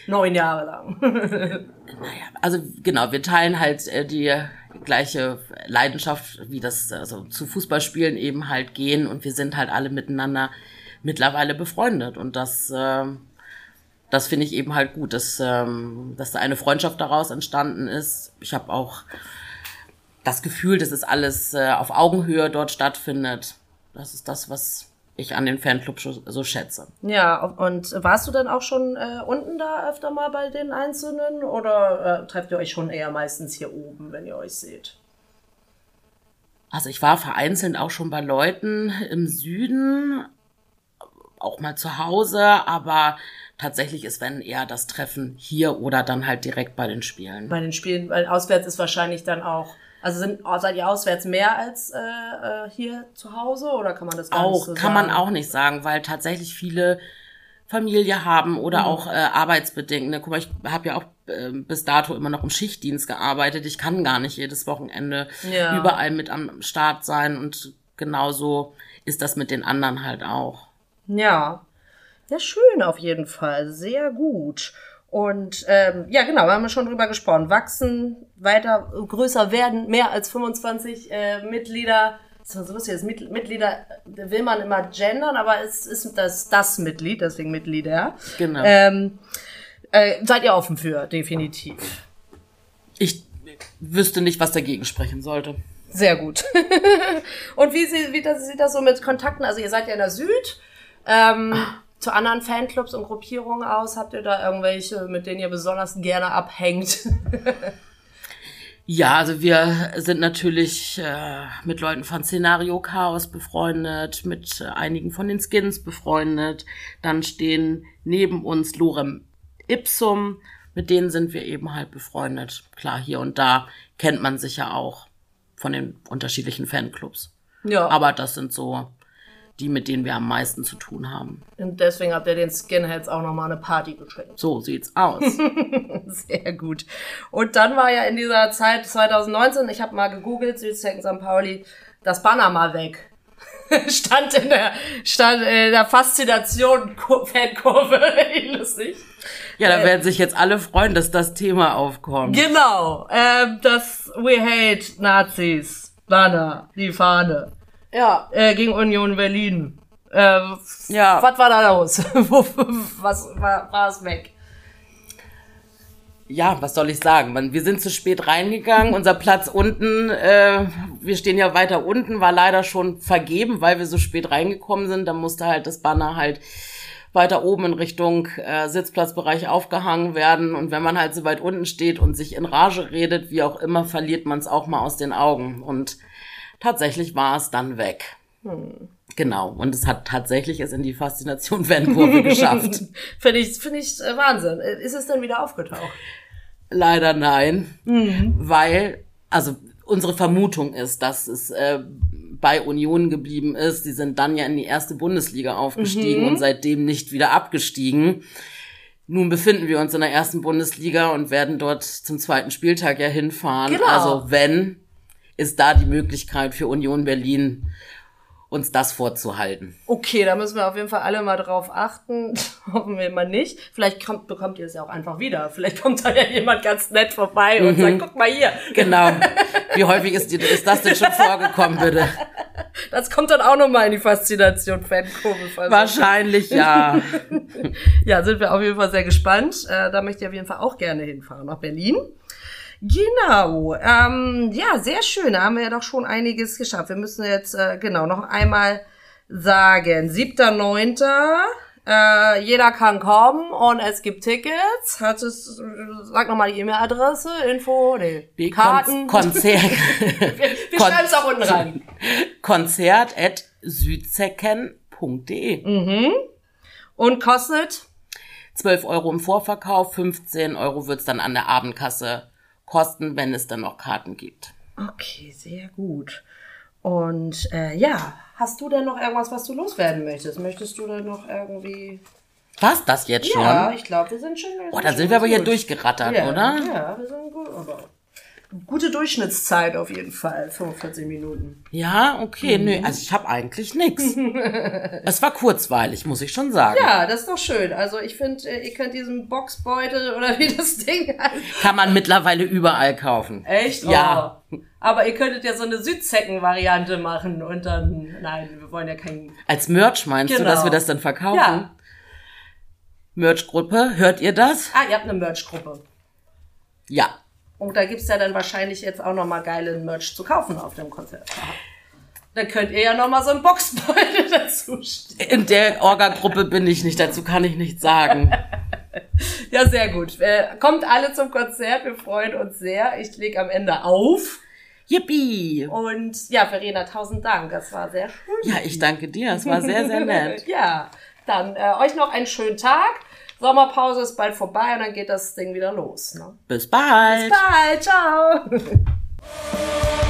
Neun Jahre lang. Naja, also genau, wir teilen halt äh, die gleiche Leidenschaft, wie das also zu Fußballspielen eben halt gehen und wir sind halt alle miteinander mittlerweile befreundet und das äh, das finde ich eben halt gut, dass ähm, dass da eine Freundschaft daraus entstanden ist. Ich habe auch das Gefühl, dass es alles äh, auf Augenhöhe dort stattfindet. Das ist das, was ich an den Fanclub so schätze. Ja, und warst du dann auch schon äh, unten da öfter mal bei den Einzelnen oder äh, trefft ihr euch schon eher meistens hier oben, wenn ihr euch seht? Also ich war vereinzelt auch schon bei Leuten im Süden, auch mal zu Hause, aber tatsächlich ist, wenn eher das Treffen hier oder dann halt direkt bei den Spielen. Bei den Spielen, weil auswärts ist wahrscheinlich dann auch, also sind, seid ihr auswärts mehr als äh, hier zu Hause oder kann man das gar auch, nicht so sagen? Auch, sagen? kann man auch nicht sagen, weil tatsächlich viele Familie haben oder mhm. auch äh, arbeitsbedingt. Ne? Guck mal, ich habe ja auch äh, bis dato immer noch im Schichtdienst gearbeitet. Ich kann gar nicht jedes Wochenende ja. überall mit am Start sein und genauso ist das mit den anderen halt auch. Ja, ja, schön auf jeden Fall, sehr gut. Und ähm, ja, genau, wir haben schon drüber gesprochen. Wachsen, weiter, größer werden, mehr als fünfundzwanzig äh, Mitglieder. Das ist so lustig, das Mitglieder will man immer gendern, aber es ist das, das Mitglied, deswegen Mitglieder. Genau. Ähm, äh, seid ihr offen für, definitiv. Ich wüsste nicht, was dagegen sprechen sollte. Sehr gut. Und wie, sie, wie das, sieht das so mit Kontakten? Also ihr seid ja in der Süd. Ähm, zu anderen Fanclubs und Gruppierungen aus? Habt ihr da irgendwelche, mit denen ihr besonders gerne abhängt? Ja, also wir sind natürlich äh, mit Leuten von Szenario Chaos befreundet, mit äh, einigen von den Skins befreundet. Dann stehen neben uns Lorem Ipsum, mit denen sind wir eben halt befreundet. Klar, hier und da kennt man sich ja auch von den unterschiedlichen Fanclubs. Ja. Aber das sind so die, mit denen wir am meisten zu tun haben. Und deswegen habt ihr den Skinheads auch nochmal eine Party geschenkt. So sieht's aus. Sehr gut. Und dann war ja in dieser Zeit zwanzig neunzehn, ich habe mal gegoogelt, Südzecken Sankt Pauli, das Banner mal weg. stand in der stand in der Faszination-Fankurve. Lustig. Ja, da werden sich jetzt alle freuen, dass das Thema aufkommt. Genau. Ähm, das We Hate Nazis Banner, die Fahne. Ja, äh, gegen Union Berlin. Äh, ja. Was war da los? was war, war es weg? Ja, was soll ich sagen? Man, wir sind zu spät reingegangen. Unser Platz unten, äh, wir stehen ja weiter unten, war leider schon vergeben, weil wir so spät reingekommen sind. Da musste halt das Banner halt weiter oben in Richtung äh, Sitzplatzbereich aufgehangen werden. Und wenn man halt so weit unten steht und sich in Rage redet, wie auch immer, verliert man es auch mal aus den Augen. Und tatsächlich war es dann weg. Hm. Genau. Und es hat tatsächlich es in die Faszination-Fankurve geschafft. Finde ich, finde ich äh, Wahnsinn. Ist es denn wieder aufgetaucht? Leider nein. Mhm. Weil, also unsere Vermutung ist, dass es äh, bei Union geblieben ist. Die sind dann ja in die erste Bundesliga aufgestiegen mhm. und seitdem nicht wieder abgestiegen. Nun befinden wir uns in der ersten Bundesliga und werden dort zum zweiten Spieltag ja hinfahren. Genau. Also wenn, ist da die Möglichkeit für Union Berlin, uns das vorzuhalten. Okay, da müssen wir auf jeden Fall alle mal drauf achten. Hoffen wir mal nicht. Vielleicht kommt, bekommt ihr es ja auch einfach wieder. Vielleicht kommt da ja jemand ganz nett vorbei und mhm. sagt, guck mal hier. Genau. Wie häufig ist, die, ist das denn schon vorgekommen, bitte? Das kommt dann auch nochmal in die Faszination-Fankurve. Wahrscheinlich, ja. Ja, sind wir auf jeden Fall sehr gespannt. Äh, da möchte ich auf jeden Fall auch gerne hinfahren, nach Berlin. Genau, ähm, ja, sehr schön, da haben wir ja doch schon einiges geschafft. Wir müssen jetzt, äh, genau, noch einmal sagen, siebter neunter Äh, jeder kann kommen und es gibt Tickets. Hat es, sag nochmal die E-Mail-Adresse, Info, nee, die Karten. Kon- Konzert. wir wir Kon- schreiben es auch unten rein. Konzert at südzecken punkt de. Mhm. Und kostet? zwölf Euro im Vorverkauf, fünfzehn Euro wird's dann an der Abendkasse kosten, wenn es dann noch Karten gibt. Okay, sehr gut. Und äh, ja, hast du denn noch irgendwas, was du loswerden möchtest? Möchtest du denn noch irgendwie... Was, das jetzt schon? Ja, ich glaube, wir sind schon... Wir oh, sind da schon sind wir aber gut. hier durchgerattert, ja, oder? Ja, wir sind gut, aber... gute Durchschnittszeit auf jeden Fall, fünfundvierzig Minuten. Ja, okay, Mhm. nö, also ich habe eigentlich nix. Es war kurzweilig, muss ich schon sagen. Ja, das ist doch schön. Also ich finde, ihr könnt diesen Boxbeutel oder wie das Ding heißt. Kann man mittlerweile überall kaufen. Echt? Ja. Oh. Aber ihr könntet ja so eine Südzecken-Variante machen und dann, nein, wir wollen ja keinen... Als Merch meinst Genau. du, dass wir das dann verkaufen? Ja. Merch-Gruppe, hört ihr das? Ah, ihr habt eine Merch-Gruppe. Ja. Und da gibt's ja dann wahrscheinlich jetzt auch nochmal geile Merch zu kaufen auf dem Konzert. Dann könnt ihr ja nochmal so einen Boxbeutel dazu stellen. In der Orga-Gruppe bin ich nicht, dazu kann ich nichts sagen. Ja, sehr gut. Äh, kommt alle zum Konzert, wir freuen uns sehr. Ich leg am Ende auf. Yippie! Und ja, Verena, tausend Dank, das war sehr schön. Ja, ich danke dir, es war sehr, sehr nett. Ja, dann äh, euch noch einen schönen Tag. Sommerpause ist bald vorbei und dann geht das Ding wieder los. Ne? Bis bald! Bis bald, ciao!